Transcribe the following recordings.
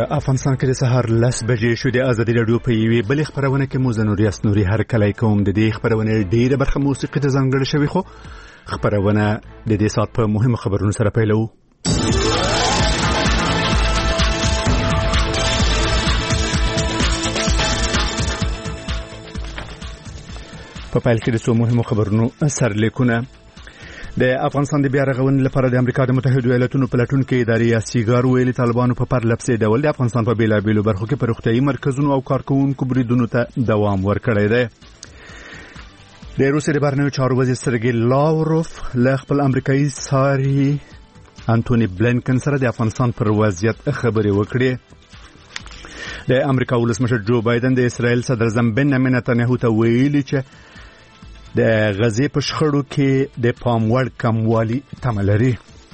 افغانستان کې د سهار 10 بجې شو. د ازادي راډیو په یوې بلې خبرونه کې مو زنوري اسنوري هر کله کوم د دې خبرونه ډیره برخه موسیقي ته ځانګړې شوی، خو خبرونه د دې سات په مهمه خبرونو سره پیلو. په پیل کې د څو مهمو خبرونو سرلیکونه. د افغانستان د بیا رغونې لپاره د امریکا د متحده ایالاتونو پلاتونکو ادارې سیګار ویلي طالبانو په پرلپسې ډول د افغانستان په بیلابیلو برخو کې په روغتیايي مرکزونو او کارکوونکو بریدونو ته دوام ورکړی دی. د روسیې د بهرنیو چارو وزیر سرګی لاوروف له خپل امریکایي ساري انټونی بلینکن سره د افغانستان پر وضعیت خبرې وکړې. د امریکا ولسمشر جو بایدن د اسرائیل صدر بنیامین نتنیاهو ته ویلي چې د غزې په شخړو کې د پام وړ کموالی تمه لري.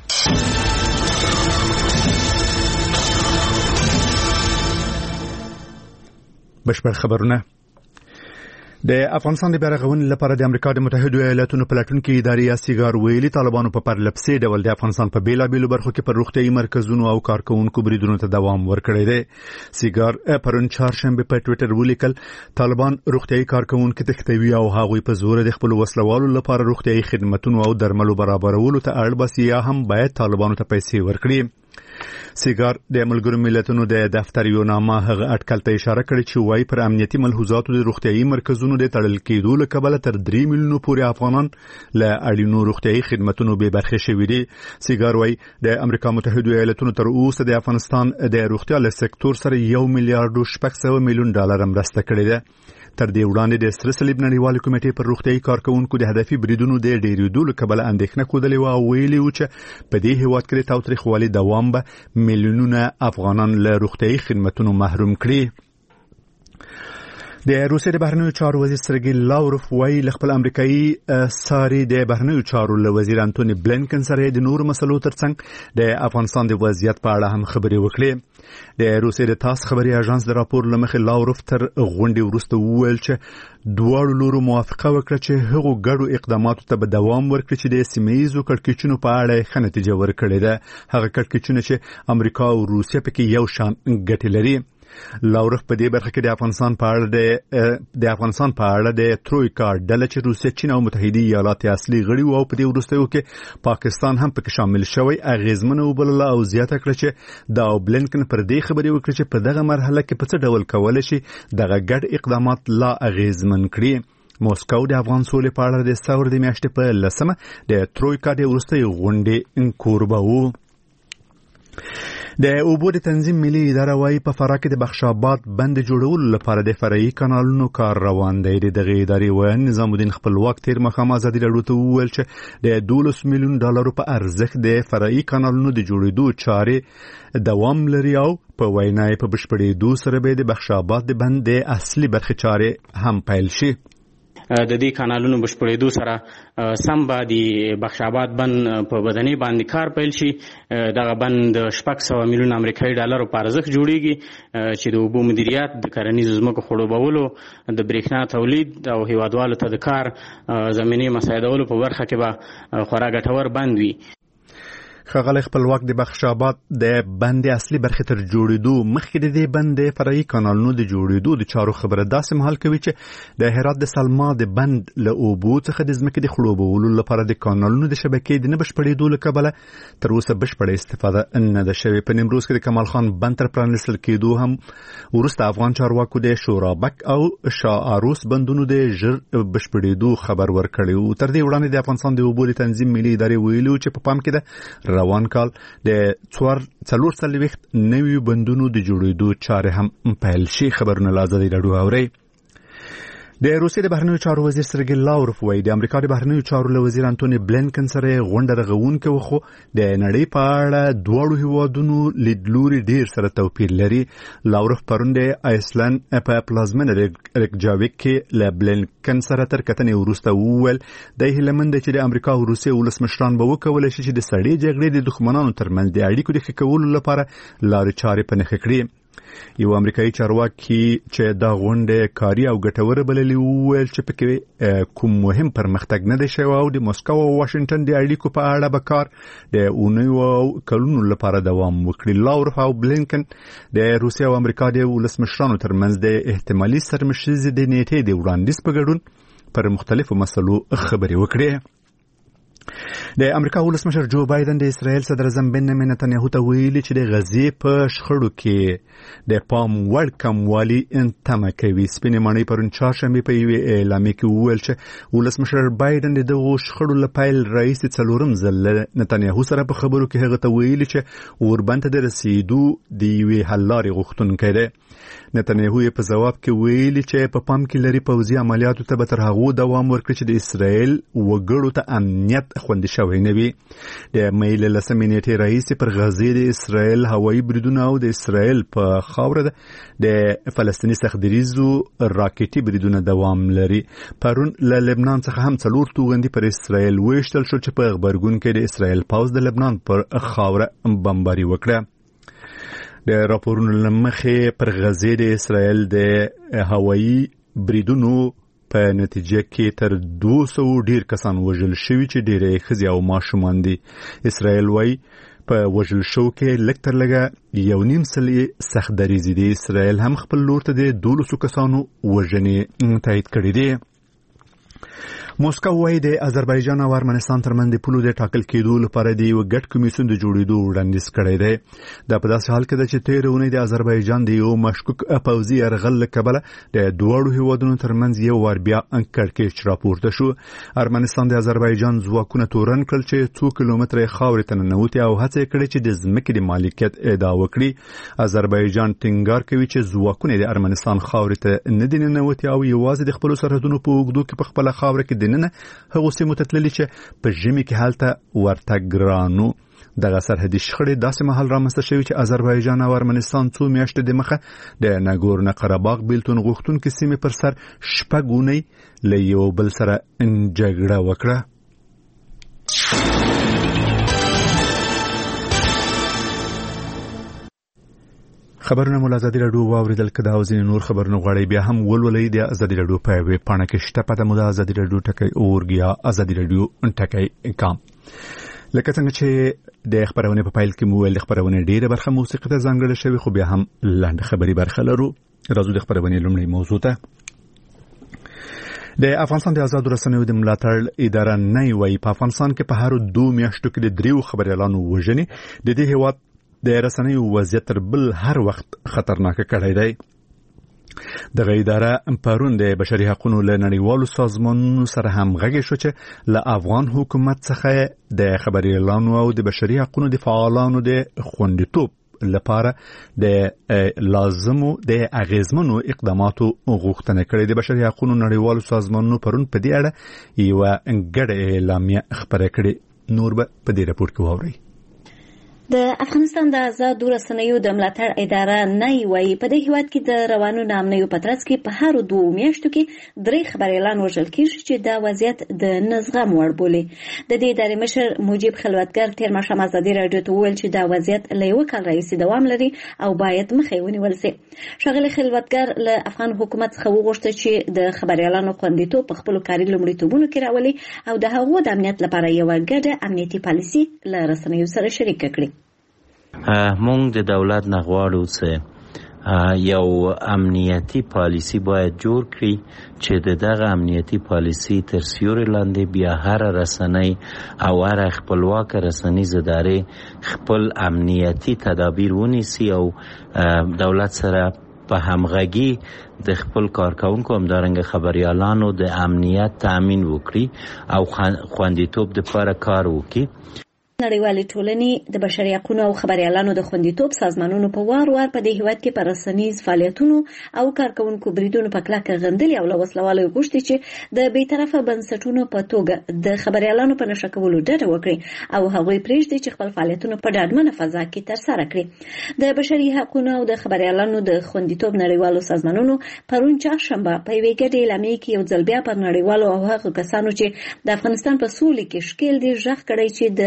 بشپړ خبرونه. د افغانستان د بیا رغونې لپاره د امریکا د متحده ایالاتونو پلاتونکو ادارې سیګار ویلي طالبانو په پرلپسې ډول د افغانستان په بیلابیلو برخو کې پر روغتیايي مرکزونو او کارکوونکو بریدونو ته دوام ورکړی دی. سیګار پرون چهارشنبه په ټوئیټر ولیکل طالبان روغتیايي کارکوونکو تختوي او هغوی په زور د خپل وسلوالو لپاره روغتیايي خدماتو او درملو برابرولو ته اړ باسي یا هم باید طالبانو ته پیسې ورکړي. سیګار د ملګرو ملتونو د دفتر یو نامه هغه اټکل ته اشاره کړې چې وايي پر امنیتي ملحوظاتو د روغتیايي مرکزونو د تړل کېدو له کبله تر 3 میلیونو پورې افغانان له اړینو روغتیايي خدماتو بې برخې شوي دي. سیګار وايي د امریکا متحده ایالاتونو تر اوسه د افغانستان د روغتیا له سکتور سره 1 میلیارډ 600 میلیون ډالر مرسته کړې ده. تر دې وړاندې د سره صلیب نړیوال کمیټې پر روغتیايي کارکوونکو د هدفي بریدونو د ډیریدو له کبله اندېښنه کودلې او ویلي و چې په دې هیواد کې د تاوتریخوالي دوام به میلیونونه افغانان له روغتیايي خدماتو محروم کړي. د روسیې د بهرنیو چارو وزیر سرګی لاوروف وايي له خپل امریکایي ساري د بهرنیو چارو له وزیر انټونی بلینکن سره د نورو مسلو ترڅنګ د افغانستان د وضعیت په اړه هم خبرې وکړې. د روسیې د تاس خبري اژانس د راپور لمخې لاوروف تر غونډې وروسته وویل چې دواړو لورو موافقه وکړه چې هغو ګډو اقداماتو ته به دوام ورکړي چې د سیمه‌ییزو کړکېچونو په اړه ښه نتیجه ورکړې ده. هغه کړکېچونه چې امریکا او روسیه پکې یو شان ګټې لري. لاوروف په دې برخه کې د افغانستان په اړه د ترویکا ډله چې روسیه، چین او متحده ایالات اصلي غړي وو په دې وروستیو کې پاکستان هم پکې شامل شوی اغیزمنه وبلله او زیاته کړه چې دا بلینکن پر دې خبرې وکړي چې په دغه مرحله کې په څه ډول کولای شي دغه ګډ اقدامات لا اغیزمن کړي. موسکو د افغان سولې په اړه د ثور د میاشتې په 10 د ترویکا د وروستیو غونډې کوربه وو. د اوبو د تنظیم ملي اداره وايي په فراه کې د بخشاباد بند جوړولو لپاره د فرعي کانالونو کار روان دی. دغه ادارې وایي نظام الدین خپلواک تیر مخامخ ازادي راډیو ته وویل چې د 12 میلیون ډالرو په ارزښت د فرعي کانالونو د جوړېدو چارې دوام لري او په وینا په بشپړېدو سره به د بخشاباد د بند د اصلي برخې چارې هم پیل شي. د دې کانالونو بشپړېدو سره سم به د بخشاباد بند په بدني باندې کار پیل شي. دغه بند 600 میلیون امریکایي ډالرو په ارزښت جوړیږي چې د اوبو مدیریت، د کرنیزو ځمکو خړوبولو، د برېښنا تولید او هیوادوالو ته د کار زمینې مساعدولو په برخه کې به خورا ګټور بند وي. ښاغلی خپلواک د بخشاباد د بند اصلي برخې تر جوړېدو مخکې د دې بند د فرعي کانالونو د جوړېدو د چارو خبره داسې مهال کوي چې د هرات د سلما د بند له اوبو څخه د ځمکې د خړوبولو لپاره د کانالونو د شبکې د نه بشپړېدو له کبله تر اوسه بشپړه استفاده نه ده شوې. په نیمروز کې د کمال خان بند تر پرانیستل کېدو هم وروسته افغان چارواکو د شورابک او شاه عروس بندونو د ژر بشپړېدو خبر ورکړی و. تر دې وړاندې د افغانستان د اوبو د تنظیم ملي ادارې ویلي چې په پام کې ده روان کال د 440 نوي بندونو د جوړېدو چارې هم پیل شي. خبرونه له ازادي راډیو اورئ. د روسیې د بهرنیو چارو وزیر سرګی لاوروف وايي د امریکا د بهرنیو چارو له وزیر انټونی بلینکن سره غونډه رغونکې وخو د نړۍ په اړه دواړو هیوادونو لیدلوري ډیر سره توپیر لري. لاوروف پرون د آیسلند په پلازمینه ریکجاویک کې له بلینکن سره تر کتنې وروسته وویل د هیلمند چې د امریکا او روسیې ولسمشران به وکولای شي چې د سړې جګړې د دښمنانو ترمنځ د اړیکو د ښه کولو لپاره لارې چارې په نښه کړي. یو امریکایي چارواکي چې دا غونډه کاري او ګټوره بللې وویل چې پکې کوم مهم پرمختګ نه دی شوی او د مسکو او واشنگټن د اړیکو په اړه به کار د اونیو او کلونو لپاره دوام وکړي. لاورف او بلینکن د روسیې او امریکا د ولسمشرانو ترمنځ د احتمالي سرمشريزې د نیټې د وړاندیز په ګډون پر مختلفو مسلو خبرې وکړي. د امریکا ولسمشر جو بایدن د اسرائیل صدر اعظم بنیامین نتنیاهو ته ویلي چې د غزې په شخړو کې د پام وړ کموالی تمه کوي. سپینې ماڼۍ پرون چهارشنبه په یوې اعلامیه کې وویل چې ولسمشر بایدن د دغو شخړو له پیل راهیسې څلورم ځل نتنیاهو سره په خبرو کې هغه ته ویلي چې اوربند ته د رسیدو د یوې حل لارې غوښتونکی دی. نتنیاهو یې په جواب کې ویلي چې په پام کې لري پوځي عملیاتو ته به تر هغو دوام ورکړي چې د اسرائیل وګړو ته امنیت خوندي شوی نه وي. د مې له 10 نیټې راهیسې پر غزې د اسرائیل هوایي بریدونه او د اسرائیل په خاوره د فلسطیني سختدریزو راکټي بریدونه دوام لري. پرون له لبنان څخه هم 4 توغندي پر اسرائیل وشتل شو چې په خبرګون کې د اسرائیل پوځ د لبنان پر خاوره بمباري وکړه. د راپورونو لمخې پر غزې د اسرائیل د هوایي بریدونو په نتیجه کې تر 200 ډیر کسان وژل شوي چې ډېرې ښځې او ماشومان دي. اسرائیل وايي په وژل شو کې لږ تر لږه 1.5 سخت دریځي دي. اسرائیل هم خپل لور ته د 12 کسانو وژنې تایید کړې دي. موسکو وايي د آذربایجان او ارمنستان ترمنځ د پولو د ټاکل کېدو لپاره د یو ګډ کمیسیون د جوړېدو وړاندیز کړی دی. دا په داسې حال کې ده چې تېره اونۍ د آذربایجان د یو مشکوک پوځي یرغل له کبله د دواړو هیوادونو ترمنځ یو وار بیا کړکېچ راپورته شو. ارمنستان د آذربایجان ځواکونه تورن کړل چې 2 کیلومتره خاورې ته ننوتي او هڅه کړې چې د ځمکې د مالکیت ادعا وکړي. آذربایجان ټینګار کوي چې ځواکونه د ارمنستان خاورې ته نه دي ننوتي او یوازې د خپل سرحدونو په اوږدو کې په خپل خاوره کې دننه هغه سیمو ته تللي چې په ژمي کې هلته ورته ګرانو. دغه سرحدي شخړې داسې مهال رامنځته شوي چې آذربایجان او ارمنستان 2 میاشتې د مخه د ناګورنو قرهباغ بیلتون غوښتونکو سیمې پر سر 6 اونۍ له یو بل سره جګړه وکړه. خبرونه مو ازادي رادیو واوریدل کده او ځینې نور خبرونه غواړي بیا هم ولولئ د ازادي رادیو په ویب پاڼه کې شته پته مو د ازادي رادیو ټکی اورګیا ازادي رادیو ټکی کام. لکه څنګه چې د خبرونه په پایل کې مو ول خبرونه ډیره برخه موسیقي ته ځانګړې شوی خو بیا هم لاندې خبري برخه لرو. راځو د خبرونه لومړی موضوع ته. د افغانستان د آزاد رسنیو د ملاتړ اداره نه وی په افغانستان کې په هر 2 میاشتو کې د 3 خبريالانو وژنې د دې هیواد د رسنیو وضعیت تر بل هر وخت خطرناک کړی دی. دغه اداره پرون د بشري حقوقو له نړیوالو سازمانونو سره همغږي شو چې له افغان حکومت څخه د خبريالانو او د بشري حقوقو د فعالانو د خوندیتوب لپاره د لازمو د اغیزمنو اقداماتو غوښتنه کړې. د بشري حقوقو نړیوالو سازمانونو پرون په دې اړه یو ګډه اعلامیه خبره کړې. نور به په دې راپور کې واورئ. د افغانستان د آزاد رسنیو د ملاتړ اداره نه وی په دې هیواد کې د روانو نامنیو په ترڅ کې په هر 2 میاشتو کې 3 خبريالان وژل کیږي چې دا وضعیت د نزغم وړ بولي. د دې ادارې مشر مجيب خلوتګر تیر ماښام ازادي رادیو ته وویل چې دا وضعیت له یو کال راهیسې دوام لري او باید مخې ونیول شي. ښاغلي خلوتګر له افغان حکومت څخه وغوښتل چې د خبريالانو خوندیتوب په خپل کاري لومړیتوبونو کې راولي او د هغو د امنیت لپاره یو ګډه امنیتي پالیسي له رسنیو سره شریک کړي. مونږ د دولت نه غواړو چې یو امنیتي پالیسی باید جوړ کړي چې دغه امنیتي پالیسی تر سیوري لاندې بیا هر رسنۍ او هر خپلواک رسنیز ادارې خپل امنیتي تدابیر ونیسي او دولت سره په همغږي د خپل کارکونکو همدارنګه خبريالانو د امنیت تامین وکړي او خوندیتوب لپاره کار وکړي. نړیوالې ټولنې د بشري حقوقو او خبريالانو د خوندیتوب سازمانونو په وار په دې هیواد کې پر رسنیز فعالیتونو او کارکونکو بریدونو په کلکه غندلي او لوسلوالو غوښتي چې د بیطرفه بنسټونو په توګه د خبريالانو په نشه کولو ډډه وکړي او هغوی پرېږدي چې خپل فعالیتونه په ډاډمنه فضا کې ترسره کړي. د بشري حقوقو او د خبريالانو د خوندیتوب نړیوالو سازمانونو پرون چهارشنبه په یوې ګډه اعلامیه کې یو ځل بیا پر نړیوالو او هغو کسانو چې د افغانستان په سولې کې شکیل دي ژغ کړی چې د افغان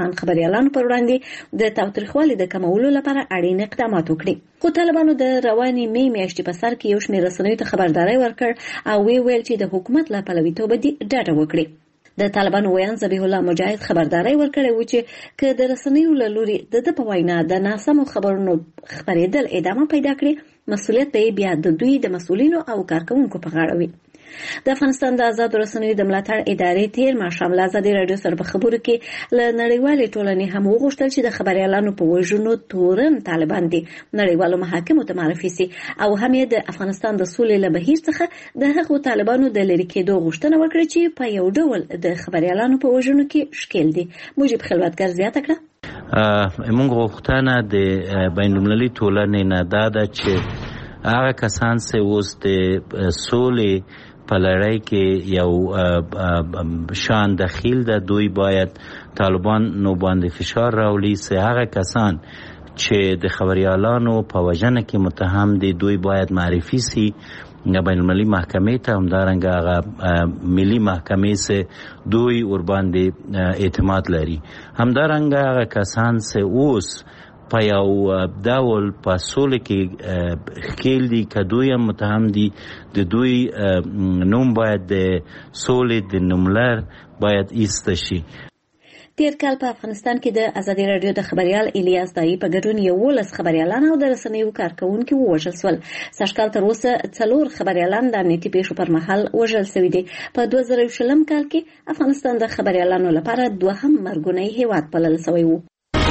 افغان خبريالانو پر وړاندې د تاوتریخوالي د کمولو لپاره اړین اقدامات وکړي. خو طالبانو د رواني مې میاشتې په سر کې یو شمېر رسنیو ته خبرداري ورکړ او ویل چې د حکومت له پلویتوبه دي ډډه وکړي. د طالبانو ویان ذبیح الله مجاهد خبرداري ورکړې و چې که د رسنیو له لوري د په وینا د ناسمو خبرونو خپرېدل ادامه پیدا کړي، مسؤلیت به بیا د دوی د مسؤلینو او کارکونکو په غاړه وي. د افغانستان د آزاد رسنیو د ملاتړ ادارې تیر ماښام له ازادي راډیو سره په خبرو کې له نړیوالې ټولنې هم وغوښتل چې د خبريالانو په وژنو تورن طالبان دي نړیوالو محاکمو ته معرفي سي او هم یې د افغانستان د سولې له بهیر څخه د هغو طالبانو د لرې کېدو غوښتنه وکړي چې په یو ډول د خبريالانو په وژنو کې ښکیل دي. موجب خلوتګر زیاته کړه موږ غوښتنه د بین‌المللي ټولنې نه ده چې هغه کسان چې اوس د سولې په لړۍ کې یو شان دخیل ده دوی باید طالبان نو باندې فشار راولي چې هغه کسان چې د خبريالانو په وژنه کې متهم دي دوی باید معرفي سي بین‌المللي محکمې ته، همدارنګه هغه ملي محکمې چې دوی ور باندې اعتماد لري، همدارنګه هغه کسان چې اوس په یو ډول په سولې کې ښکیل دي که دوی هم متهم دي د دوی نوم باید د سولې د نوملر باید ایسته شي. تیر کال په افغانستان کې د ازادي راډیو د خبريال الیاس دایی په ګډون 11 خبريالان او د رسنیو کارکونکو وژل شول. سږکال تر اوسه 4 خبريالان د امنیتي پیښو پر مهال وژل شوي دي. په 2020 کال کې افغانستان د خبريالانو لپاره دوهم مرګونی هیواد بلل شوی و.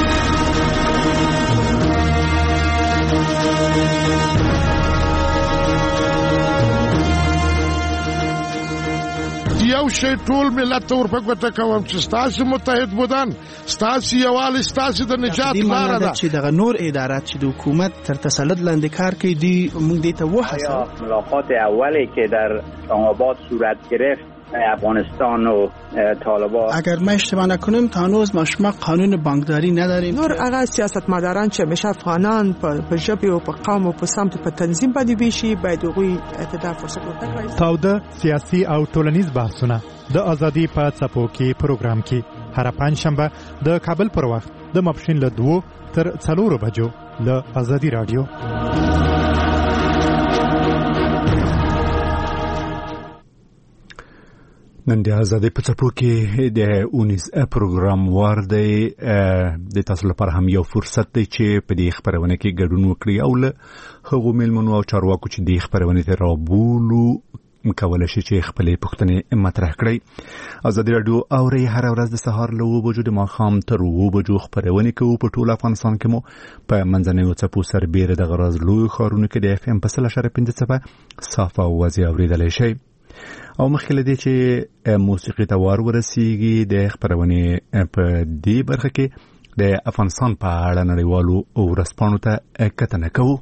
یو شی ټول ملت ته ورپکوته کوم چې ستاسو متحد بودن، ستاسو یووالی، ستاسو د نجات لاره ده. چې دغه نور ادارات چې د حکومت تر تسلط لاندې کار کوي دي موږ دې ته وهڅوو. ملاقات اولی که در اسلام‌آباد صورت گرفت افغانستان و طالبان، اگر ما اشتباه نکنم تا هنوز ما شما قانون بانکداری نداریم. نور هغه سیاستمداران چې همیشه افغانان په ژبه او په قوم او په سمت په تنظیم باندې ویشي باید هغوی اعتدال فرصت ورکړي. تاوده سیاسي او ټولنیز بحثونه د ازادي په څپو کې پروګرام کې هر پنځشنبه د کابل پر وخت د ماپښین له 2 تر 4 بجو له ازادي رادیو. نن د ازادي په څپو کې د 19 پروګرام ورده د تاسو لپاره هم یو فرصت دی چې په دې خبرونه کې ګډون وکړي او له هغو ملمنو او چارواکو چې د خبرونه ته رابولو مکوله شي چې خپلې پوښتنې مطرح کړي. ازادي رادیو اوري هر ورځ د سهار له 9 بجو د ماښام تر 9 بجو خبرونه کوي په ټول افغانستان کې مو په منځنیو څپو سربېره د غرض لوی خارونه کې د اف ام په 0.5 صافه اوازې اوریدلای شي. او مخکې دې چې موسیقي ته ورسیږي د خبرونه په دې برخه کې د افغانستان په اړه نړیوالو ورځپاڼو ته کتنه کوو.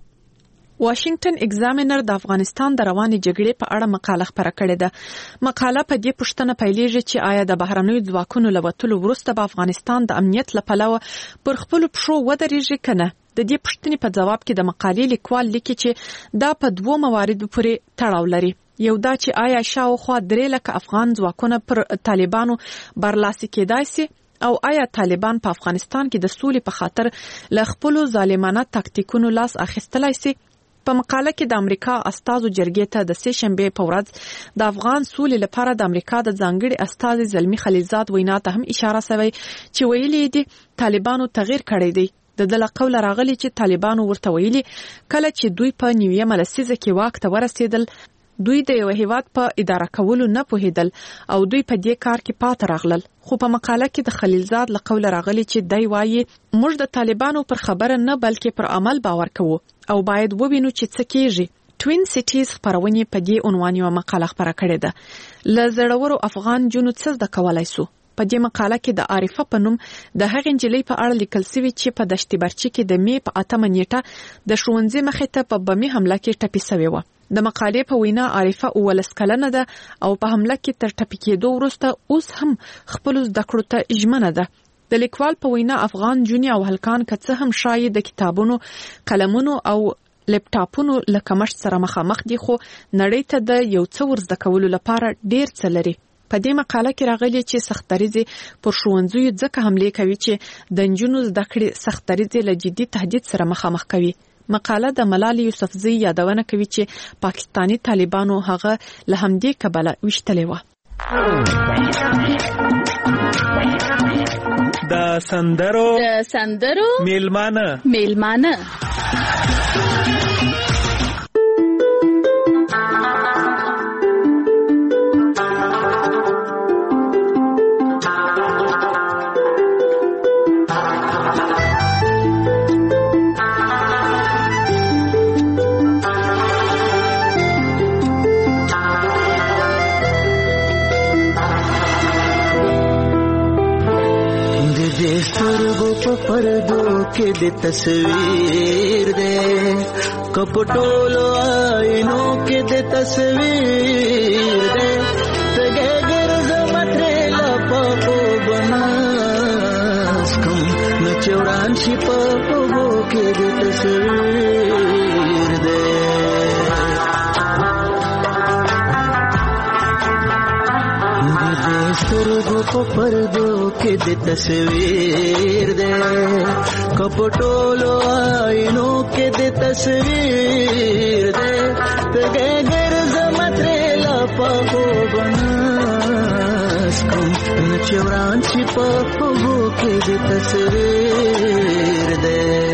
واشنگټن ایگزامینر د افغانستان د روانې جګړې په اړه مقاله خپره کړې ده. مقاله په دې پوښتنه پیلېږي چې آیا د بهرنیو ځواکونو له وتلو وروسته په افغانستان د امنیت له پلوه پر خپلو پښو ودرېږي که نه. د دې پوښتنې په ځواب کې د مقالې لیکوال لیکي چې دا په 2 مواردو پورې تړاو لري. یو دا چې آیا شاوخوا 3 لکه افغان ځواکونه پر طالبانو برلاسي کېدای سي او آیا طالبان په افغانستان کې د سولې په خاطر له خپلو ظالمانه تاکتیکونو لاس اخیستلای سي. په مقاله کې د امریکا استازو جرګې ته د 3 شنبه په ورځ د افغان سولې لپاره د امریکا د ځانګړي استازي زلمی خلیلزاد وینا ته هم اشاره شوی چې ویلي دي طالبانو تغییر کړی دی. د دله قول راغلی چې طالبانو ورته ویلي کله چې دوی په 9 لسیزه کې واک ته ورسېدل دوی د یو هیواد په اداره کولو نه پوهیدل او دوی په دې کار کې پاتې راغلل. خو په مقاله کې د خلیلزاد له قول راغلی چې دی وایي موږ د طالبانو پر خبره نه بلکې پر عمل باور کوو او باید ووینو چې څه کیږي. توین سیټیز خبرونه په دې عنوان یو مقاله خپره کړې ده. له زړورو افغان جنو څه زده کولای سو. په دې مقاله کې د عارفه په نوم د هغې نجلۍ په اړه لیکل شوی چې په دشت برچي کې د می په 8 نیټه د ښوونځي مخې ته په بمي حمله کې ټپي شوې و. د مقالې په وینا عارفه 19 کلنه ده او په حمله کې تر ټپي کېدو وروسته اوس هم خپل زده کړو ته ژمنه ده. د لیکوال په وینا افغان جونی او هلکان که څه هم شاید د کتابونو، قلمونو او لپټاپونو له کمښت سره مخامخ دي خو نړۍ ته د یو څه ورزده کولو لپاره ډیر څه لري. په دې مقاله کې راغلي چې سختدریزي پر ښوونځیو ځکه حمله کوي چې د نجونو زده کړې سختدریزي له جدي تهدید سره مخامخ کوي. مقاله د ملال یوسفزۍ یادونه کوي چې پاکستانی طالبانو هغه له همدې کبله وشتلې و. د سندرو میلمانه पर्दो के दे तस्वीर दे कपटोलो आईनों के दे तस्वीर दे तगे गिरज मत्रेला पापो बनास कम न चौरान शिपापो के दे तस्वीर दे सुरगो को पर्दो के दे तस्वीर दे कपटोलो आईनों के दे तस्वीर दे तगे गिरज मत्रेला पापो बनास कम न चौरान छिपापो के दे तस्वीर दे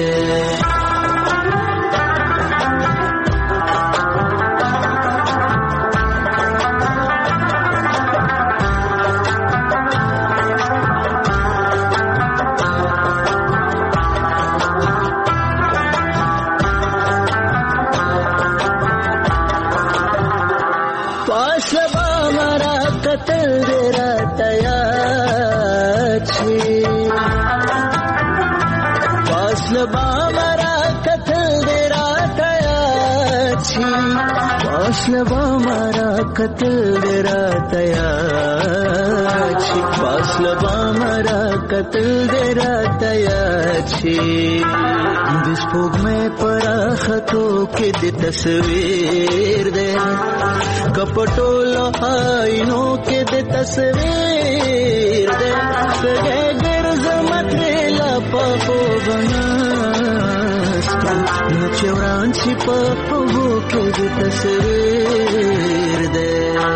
पासलबा मारा कतल देरा तयाची पासलबा मारा कतल देरा तयाची बिस्पोग में परा खतों के दे तस्वीर दे कपटोलो आईनों के दे तस्वीर दे सगे गिरज मत्रेला पापो बनास न चौरान छिपापो के दे तस्वीर दे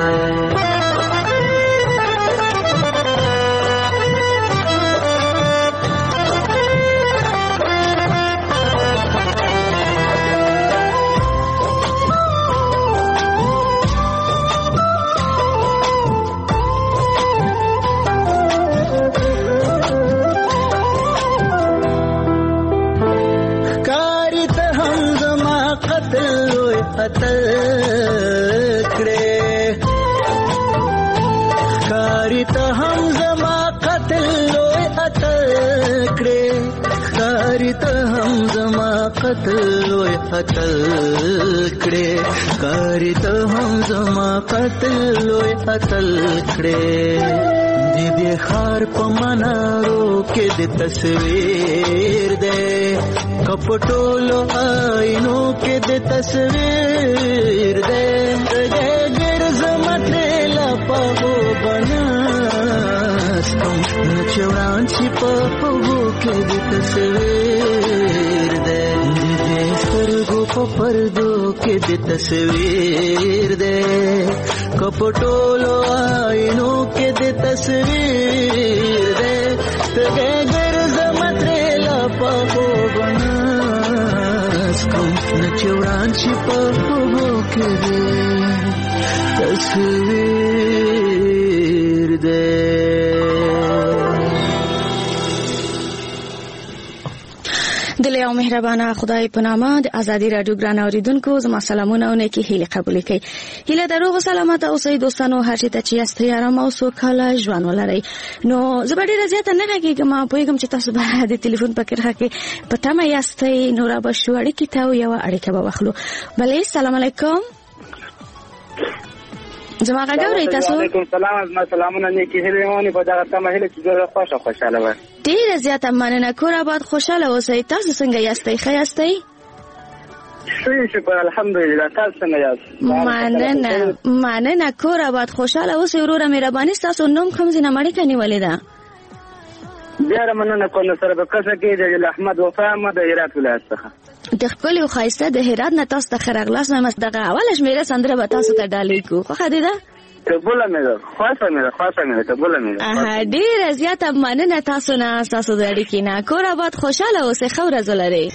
قتلوی قتل کړي کاری ته هم زما قتلوی قتل کړي دې خار په منارو کې د تصویر دې کپټولو آینو کې د تصویر دې ګرز متلا په بناس نو چوران چې په کې د تصویر دې سترګو په پردو کې د تصویر دې کپټولو آینو کې د تصویر دې تګه ګرز متلا په بناس نو چوران چې په کې د تصویر دې. دلې او مهربانه خدای په نامه د ازادي رادیو ګران اوریدونکو زما سلامونه او نیکی هیله قبول کړئ. هیله دروغ سلامت اوسئ دوستانو، هر چیرته چې یاستئ آرام او سوکاله ژوند ولرئ. نو زه به ډیره زیاته نه غږیږم، پوهیږم چې تاسو به د ټلیفون په کرښه کې په تمه یاستئ. نو را به شو اړیکې ته یوه اړیکه به واخلو. بلې سلام علیکم. زما غږ اورئ تاسو؟ وعلیکم السلام. زما سلامونه نیکی هیله ونی په دغه تمه هیله چې زه خوشاله وم. ډیره زیاته مننه. کور آباد خوشاله اوسئ. تاسو څنګه یاستئ؟ ښه یاستئ؟ شکر الحمدلله. تاسو څنګه یاست؟ مننه. کور آباد خوشاله اوسئ وروره. مهرباني ستاسو نوم کوم ځای نه مړیکه نیولې ده؟ بیا مننه کوم سره په کسه کې د احمد وفا احمد د هرات ولایت څخه. د ښکلي او ښایسته د هرات نه تاسو ته ښه راغلاست. وایم دغه اوله شمېره سندره به تاسو ته ډالۍ کړو. خوښه دې ده؟ قبوله مې ده. خوښه مې ده. قبوله مې ده. ډېره زیاته مننه تاسو نه، ستاسو د اړیکې نه. کور آباد خوشحاله اوسئ. ښه ورځ ولرئ.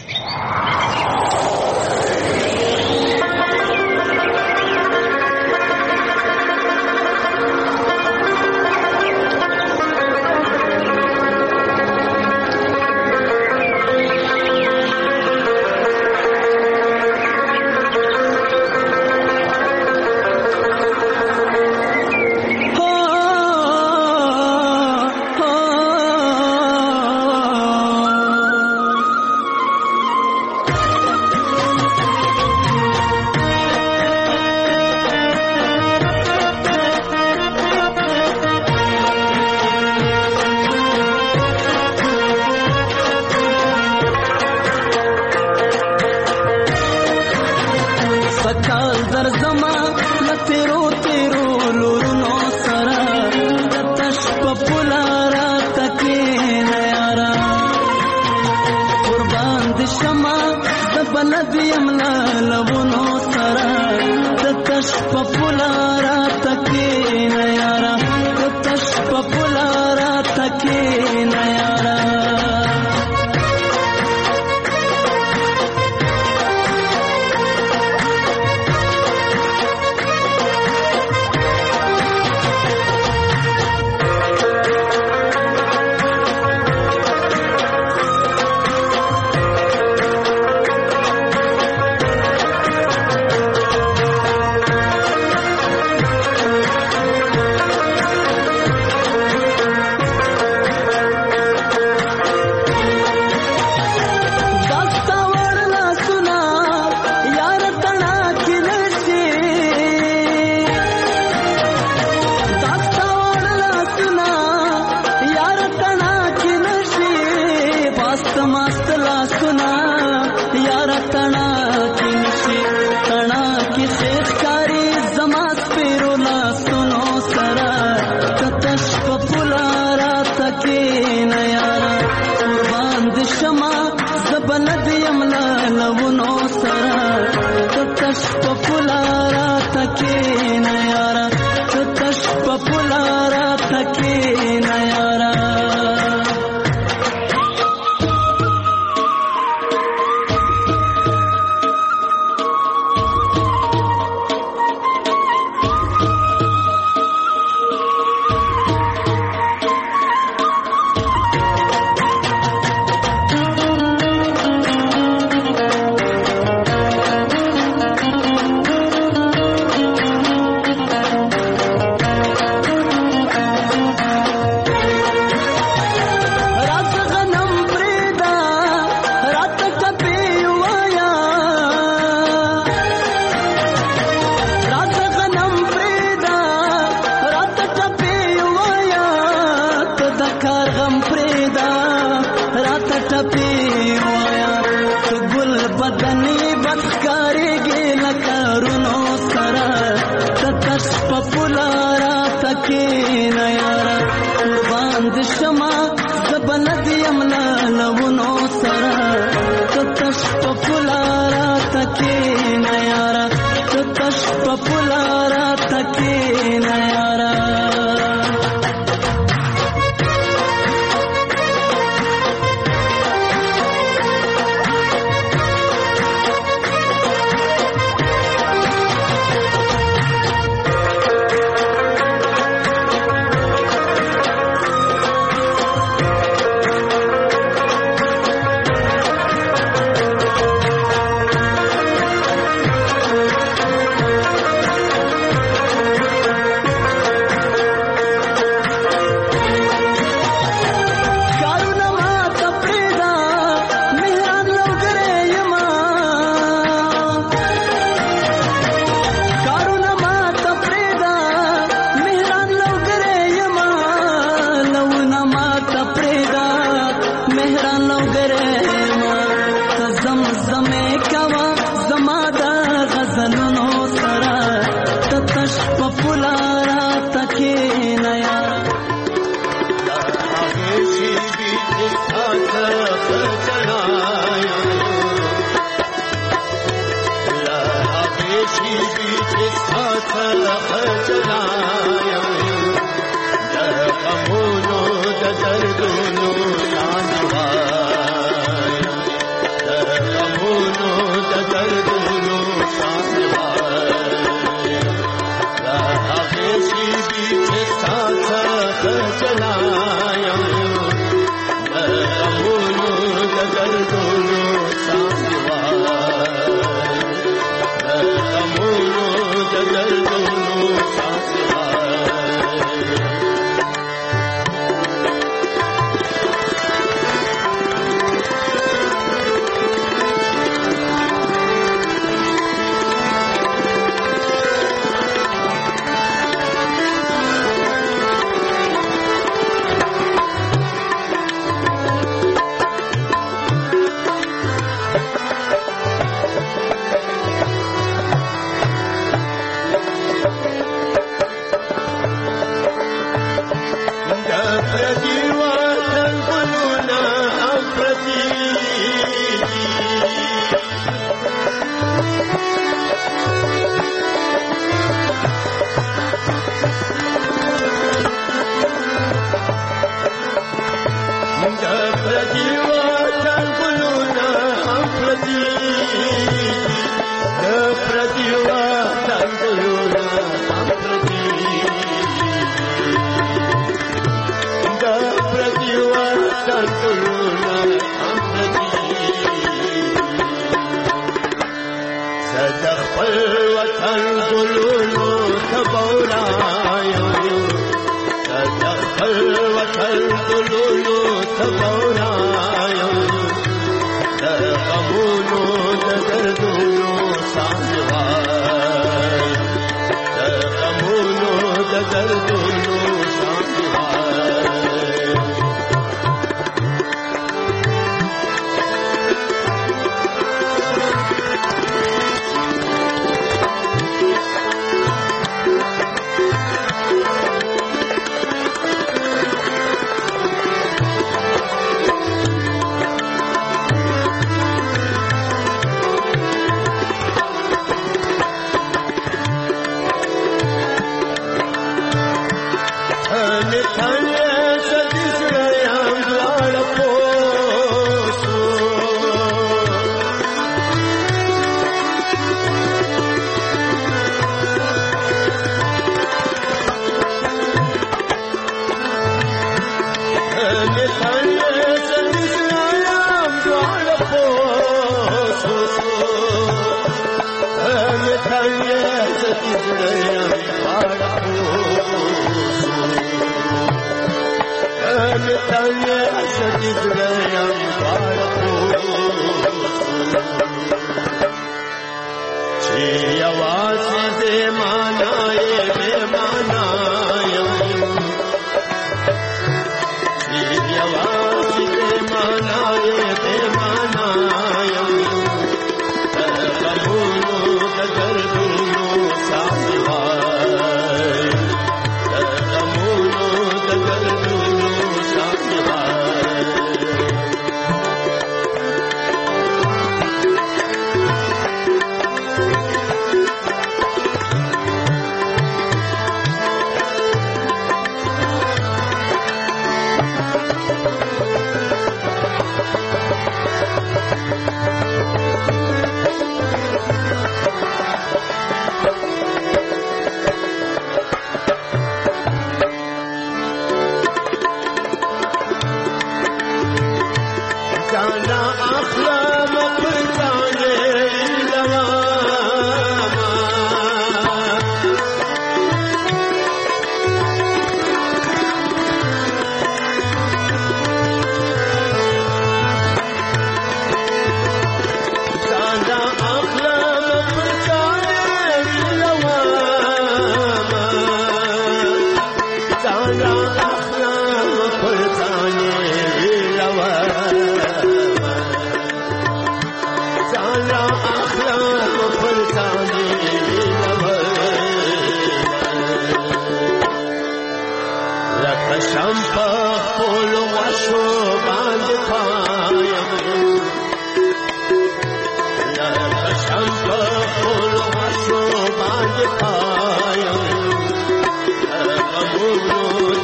I'm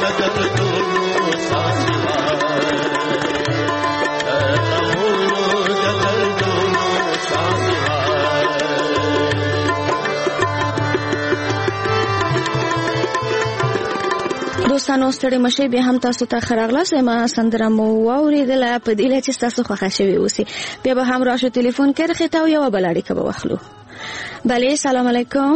دوستانو ستړي مشه به هم تاسو ته خراغلاس ما سندره مو اوریدله په دې لچ تاسو خوښ شوي اوسئ بیا به هم راشو ټلیفون کړئ ته یو بلړی کبه واخلو بله سلام علیکم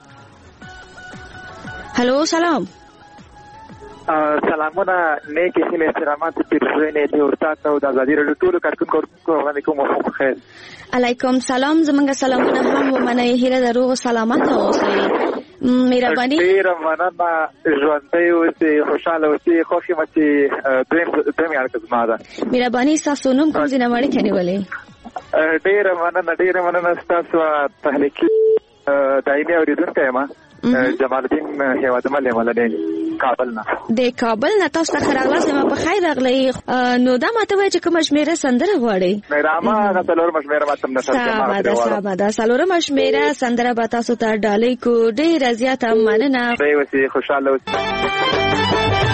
هلو سلام سلامونه نیک هیله احترامات پیرزوینه دی ورته او د ازادي رادیو ټول کارکونکو علیکم او خیر علیکم سلام زمونږ سلامونه هم ومنه هیله دروغ سلامت اوسئ مهرباني ډیر مننه ژوندۍ اوسئ خوشاله اوسئ خوښ یم چې دویم یار کزما ده مهرباني تاسو نوم کوم ځای نه وړي کنيولې ډیر مننه تاسو تحلیقي دایمي اوریدونکو یم جمال الدین هیواد ملي کابل نه د کابل نه تاسو ته راغلاس ما په خیر راغلی نو دا ماته وای چې کوم شمیره سندره غواړي میرامه غتلور مشمیره ماتم نشم ساده سالور مشمیره سندره به تاسو ته ډالۍ کو ډیر زیاته مننه دی وسی خوشاله اوسئ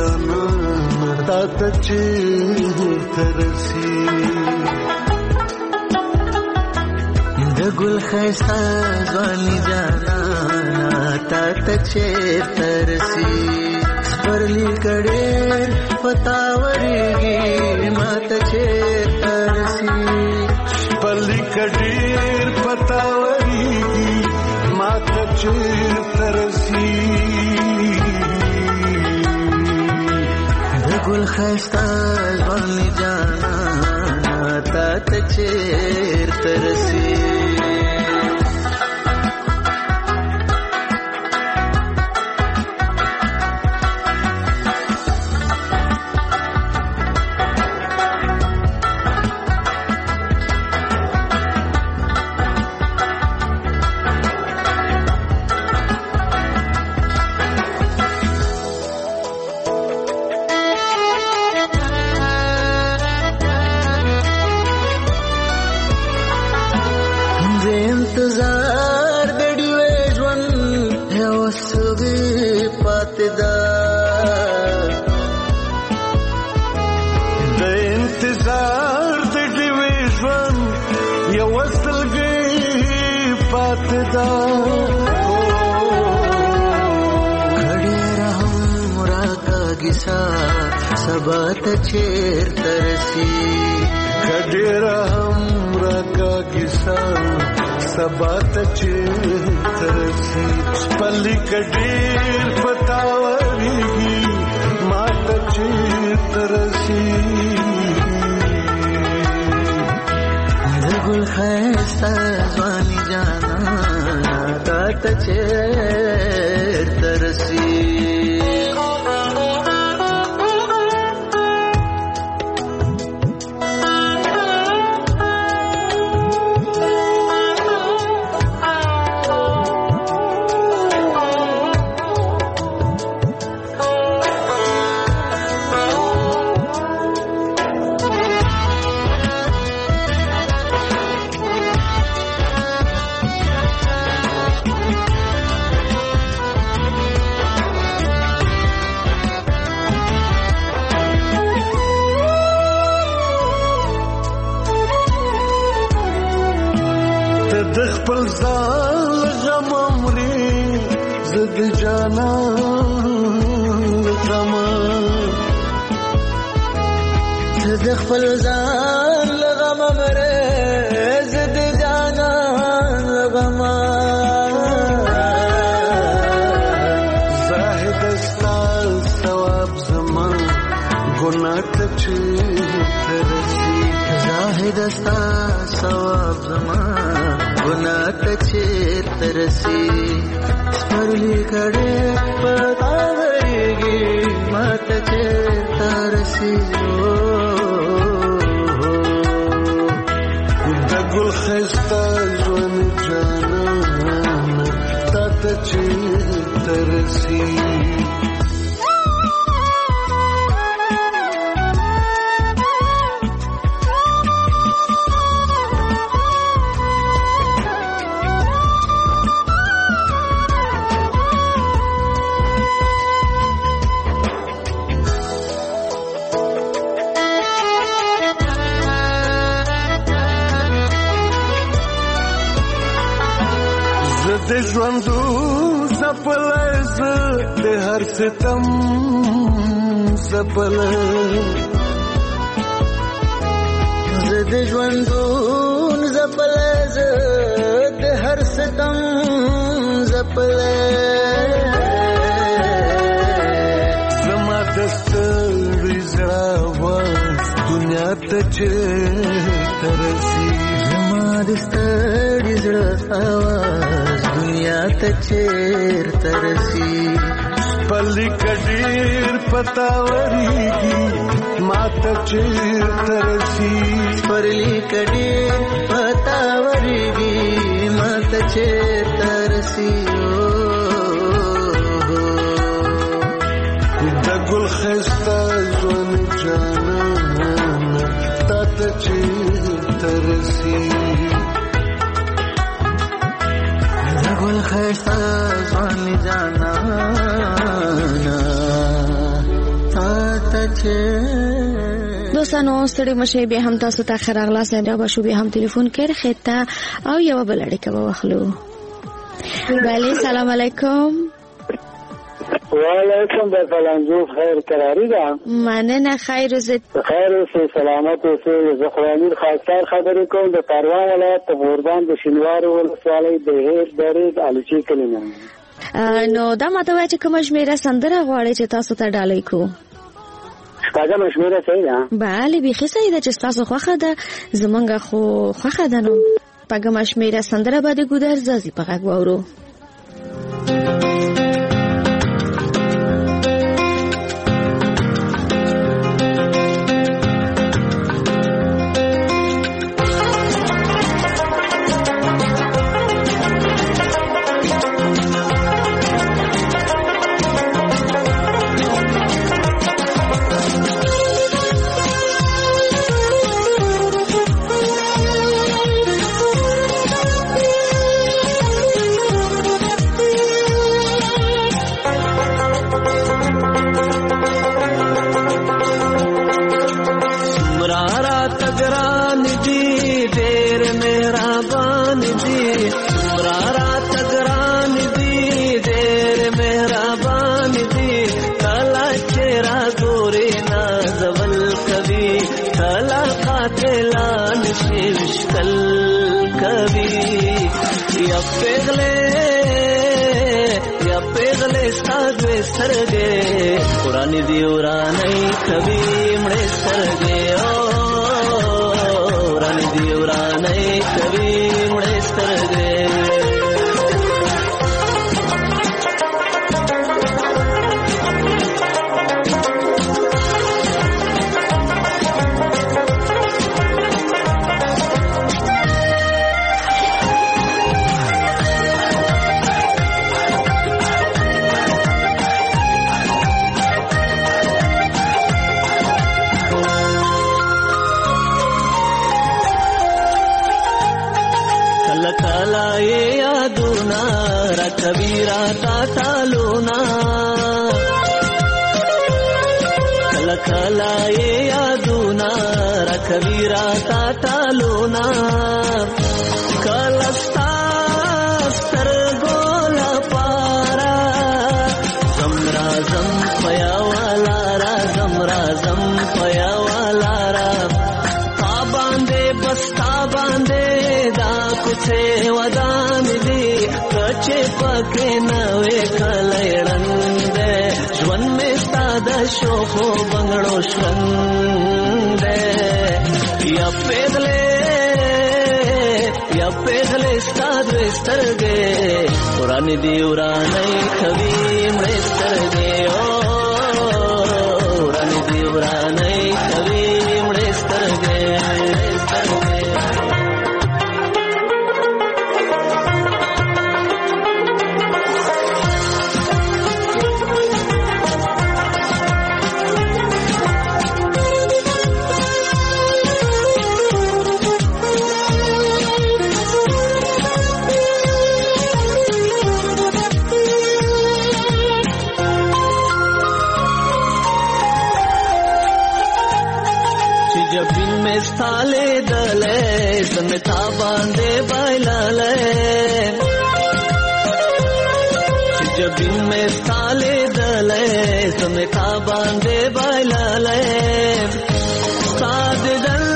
جانا تا چیرته رسي د ګل ښایسته ځواني جانا تا چیرته رسي سپرلی کډېر پتا ورېږي ما ته چیرته رسي سپرلی کډېر پتا ورېږي ما ته چیرته رسي د ګل ښایسته ځواني جانا تا چیرته رسي سبا ته چیرته رسي کډېره هم راکاږي سبا ته چیرته رسي سپرلی کډېر پتا ورېږي ما ته چیرته رسي د ګل ښایسته ځواني جانا تا ته چیرته رسي د خپل ځان لغم مره زد جانا لغم زاهد استا ثواب زمان ګناه ته چیرته رسي زاهد استا ثواب زمان ګناه ته چیرته رسي سپرلی کډېر پتا ورېږي ما ته چیرته رسي ګل ښایسته ژوند جانانه تا ته چیرته رسي د ژوندو زپلی زه د هر ستم زپلی زه د ژوندو زپلی زه د هر ستم زپلی زما د ستړي زړه آواز دنیا ته چیرته رسي زما د ستړي زړه آواز دنیا ته چیرته رسي سپرلی کډېر پتا ورېږي ما ته چیرته رسي سپرلی کډېر پتا ورېږي ما ته چیرته رسي د ګل ښایسته ژوند جانانه تا ته چیرته رسي ګل ښایسته ځواني جانانه تا دوستانو ستړي مشه به هم تاسو ته خراغلا سره به شو به هم ټلیفون کړ خته او یو بل اړیکه به واخلو. بله سلام علیکم. وعلیکم السلام. جو خیر قراری ده. مننه خیر روزت خیر اوسې سلامت اوسې. زه خوانیر خاصار خبرې کوم د پروان ولایت بوردان د شینوار ولسوالۍ د هیر درې الوچی کلمه. نو دا ماته وایي چې کوم شمیره سندره غواړي چې تاسو ته ډالۍ کو؟ شپږم شمیره صحیح ده؟ بله بیخي صحیح ده چې تاسو خوښه ده. زمونږ خو خوښه ده. نو شپږم شمیره سندره به د ګودر زازي په غږ واورو. पुरानी दियोरा नहीं कभी मड़े सरगे ओ पुरानी दियोरा नहीं कभी मड़े सरगे कबीरा ताता लूना कला कला ये यादूना कबीरा ताता लूना कलस्ता स्तर गोला पारा जमरा जम पया वाला रा जमरा जम पया वाला रा ता बांधे बस्ता बांधे दा कुछ वदान दी कचे पके नवे कलयड़ंदे ज्वन में सादा शोखो बंगड़ो शंदे या पेदले सादे सरगे पुरानी दियोरा नहीं कभी मड़े सरगे ओ पुरानी दियोरा नहीं कभी मड़े सरगे साले दले समेता बांधे बाइलाले जबिन में साले दले समेता बांधे बाइलाले साद दल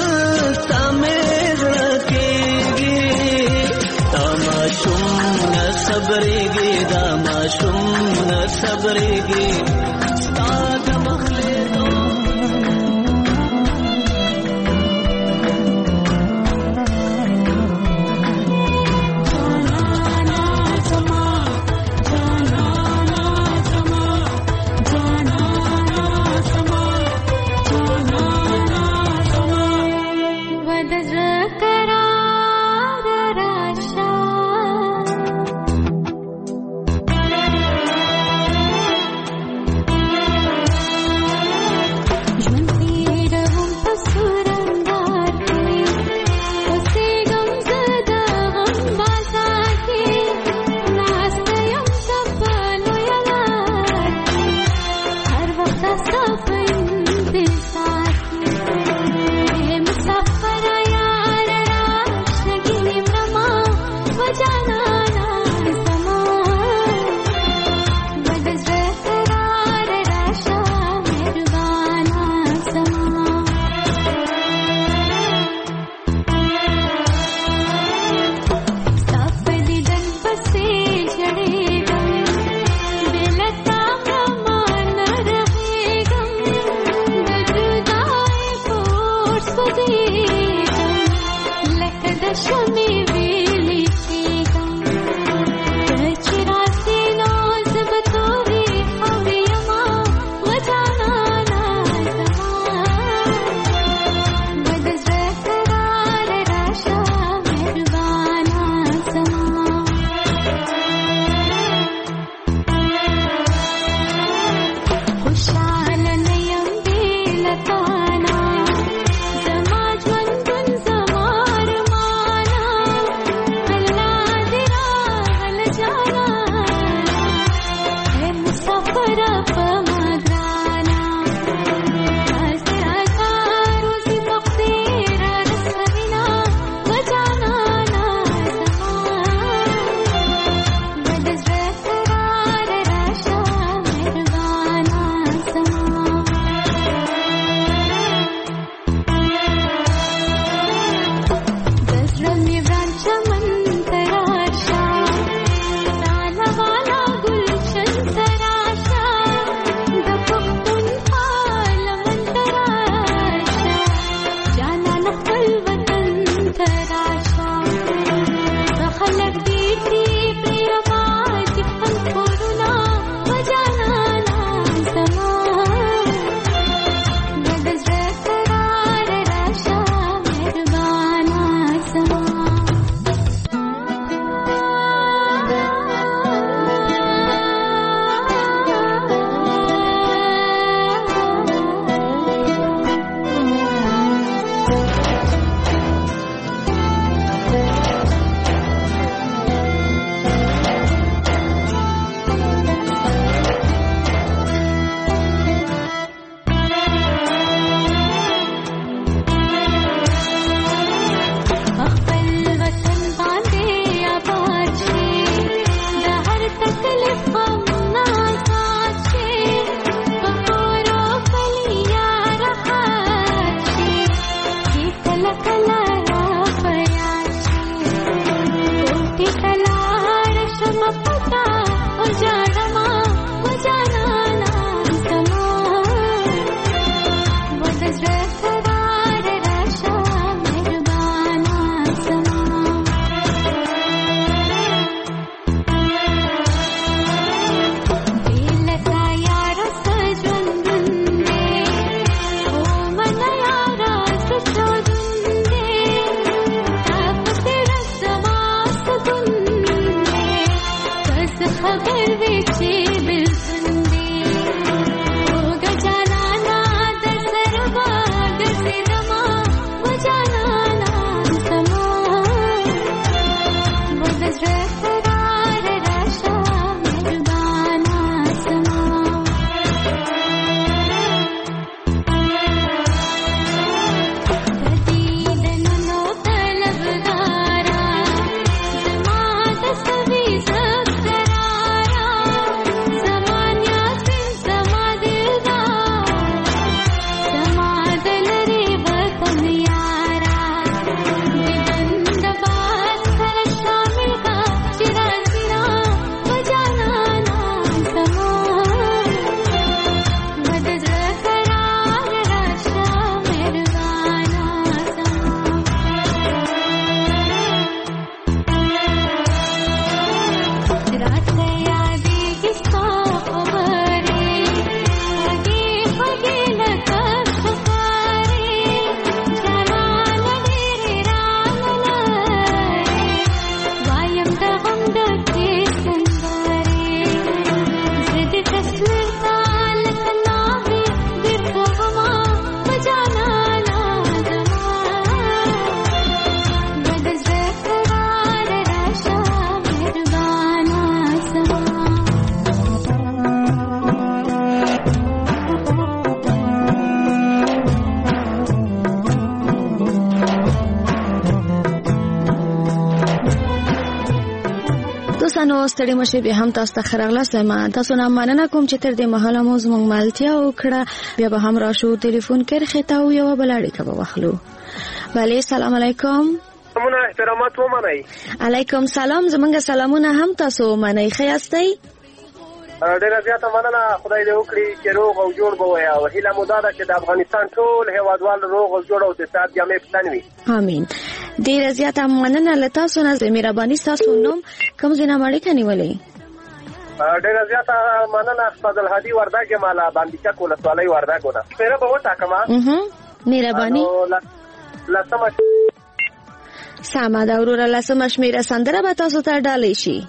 समेत रखेगी तमाशुम न सबरेगी दामाशुम न सबरेगी साद मखले نو ستړي مشه به هم تاسو ته خراغلاست ما تاسو نه مننه کوم چې تر دې مهاله مو زموږ مالتیا وکړه بیا به هم راشو ټلیفون کړ خطاو یو بلاړی کبه واخلو. بله السلام علیکم. سلامونه احترامات ومنئ. علیکم سلام. زمونږ سلامونه هم تاسو ومنئ. ښه یاستئ؟ ډېره زیاته مننه. خدای دې وکړي چې روغ او جوړ به وي او هیله مو دا ده چې د افغانستان ټول هېوادوال روغ او جوړ او د صحت جامې په تن وي. امین. ډېره زیاته مننه له تاسو نه. مهرباني ستاسو نوم کوم ځای نه م اړیکه نیولې؟ ډېره زیاته مننه. فضلحادي وردګ یم له باندچک ولسوالۍ وردګو نه. شمېره به وټاکمه. مهرباني. لسمه سمه ده وروره. لسمه شمېره سندره به تاسو ته ډالۍ شي.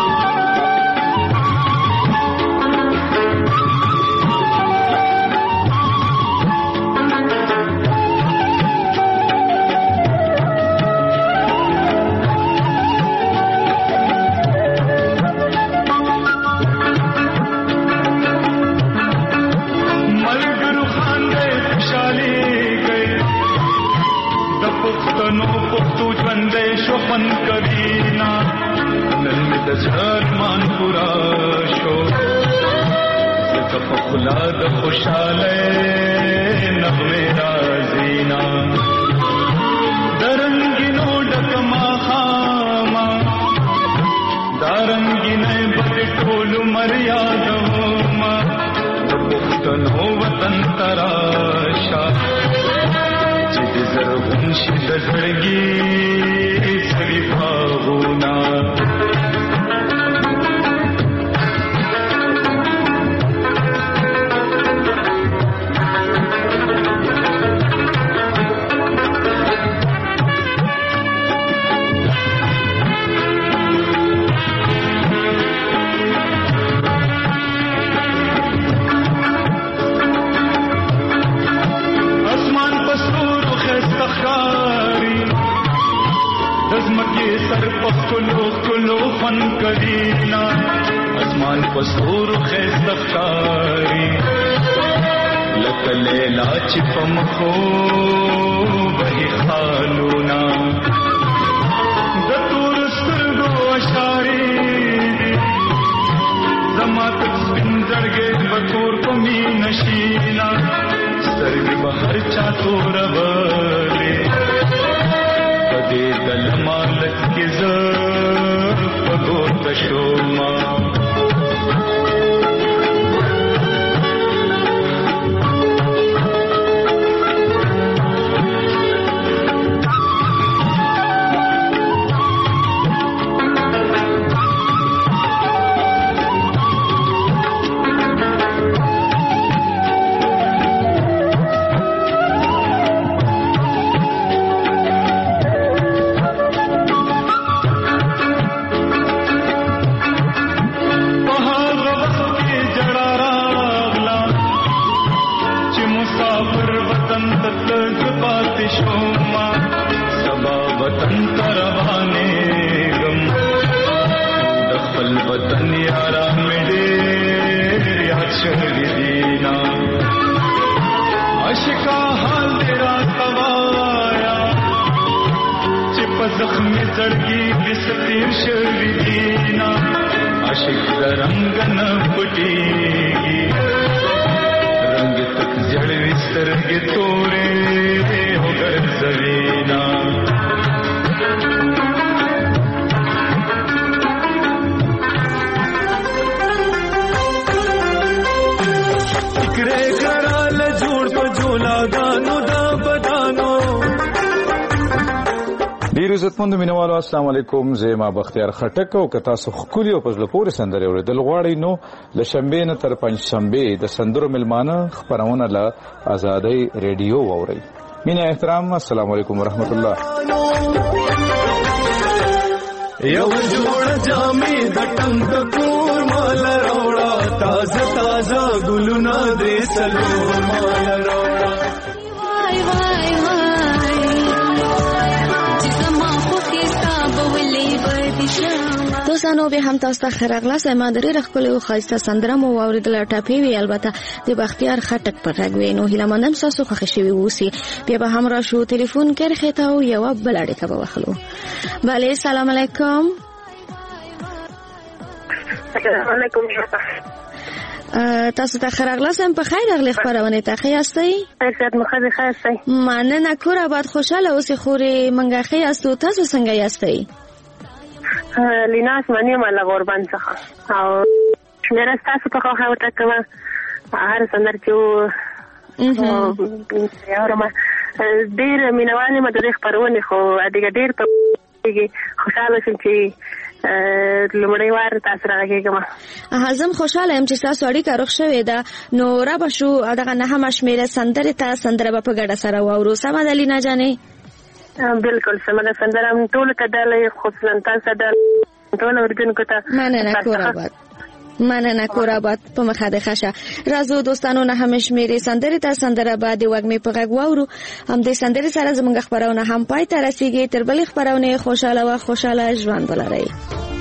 عزتمند مینوالو السلام علیکم. زما بختیار خټک او کتا سو خولي او پزله پورې سندره اوریدل غواړي نو لشنبه نه تر پنځشنبه د سندرو ملمانه خبرونه له آزادۍ ریډیو اوري. مینا احترام. السلام علیکم ورحمت الله. یو جوړ جامې د ټنګ کور مال راوړه تازه تازه ګلونه دې سلو مال راوړه. وای وای دوستانو به هم تاسو ته خراغلاس ما درې رخل او خاصه سندره مو اوریدل ټاپی وی البته د بختیار خټک پر غږ وینو هیله مندم تاسو خوښ شوي وسی بیا به هم را شو ټلیفون کړ خته او یو بل اړیکه به واخلو. بله السلام علیکم. السلام علیکم. تاسو ته خراغلاسم په خیر اغلی خبرونه ته خیاستئ. خیرت مخه خیاستئ. مننه کور آباد خوشاله اوسې خوري منګه خیاستو. تاسو څنګه یاستئ؟ لیناس منی مله قربان څخه او شمیره تاسو په خو هاوته کومه هر سندر چې یارما ډیر مینوالي مده خبرونه خو ادګه ډیر په خوشاله شم چې لمړی وار تاسو راغېږم. زم خوشاله یم چې تاسو اړیکه روغ شوې ده. نو را به شو دغه نه هم شمیره سندره ته سندره په ګډه سره واورو. سمه ده لینا جانې؟ بالکل سمه ده. سندره هم ټول کډاله خصوصا تاسو ده ټول اوریدونکو ته مننه کور آباد په مخه ده خشه. راځو دوستانو نه هم شمیره سندره ته سندره بعد وګمې په غږ واورو. هم دې سندره سره زموږ خبرونه هم پای ته رسیږي. تر بلې خبرونه خوشاله ژوند ولرئ.